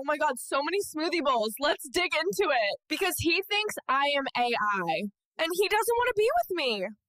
Oh my God, so many smoothie bowls. Let's dig into it. Because he thinks I am AI. And he doesn't want to be with me.